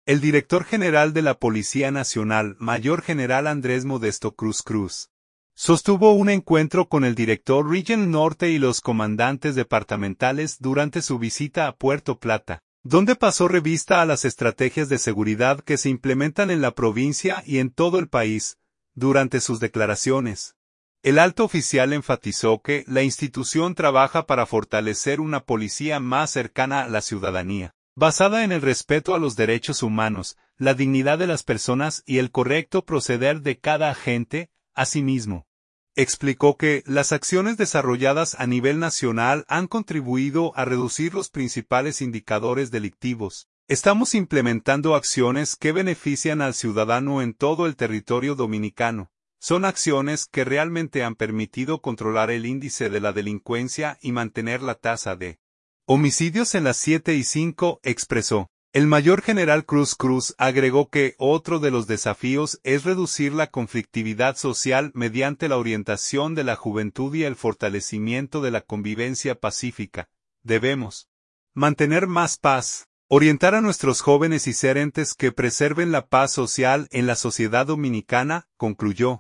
El director general de la Policía Nacional, Mayor General Andrés Modesto Cruz Cruz, sostuvo un encuentro con el director Regional Norte y los comandantes departamentales durante su visita a Puerto Plata, donde pasó revista a las estrategias de seguridad que se implementan en la provincia y en todo el país. Durante sus declaraciones, el alto oficial enfatizó que la institución trabaja para fortalecer una policía más cercana a la ciudadanía, basada en el respeto a los derechos humanos, la dignidad de las personas y el correcto proceder de cada agente. Asimismo, explicó que las acciones desarrolladas a nivel nacional han contribuido a reducir los principales indicadores delictivos. Estamos implementando acciones que benefician al ciudadano en todo el territorio dominicano. Son acciones que realmente han permitido controlar el índice de la delincuencia y mantener la tasa de homicidios en las 7,5, expresó. El mayor general Cruz Cruz agregó que otro de los desafíos es reducir la conflictividad social mediante la orientación de la juventud y el fortalecimiento de la convivencia pacífica. Debemos mantener más paz, orientar a nuestros jóvenes y ser entes que preserven la paz social en la sociedad dominicana, concluyó.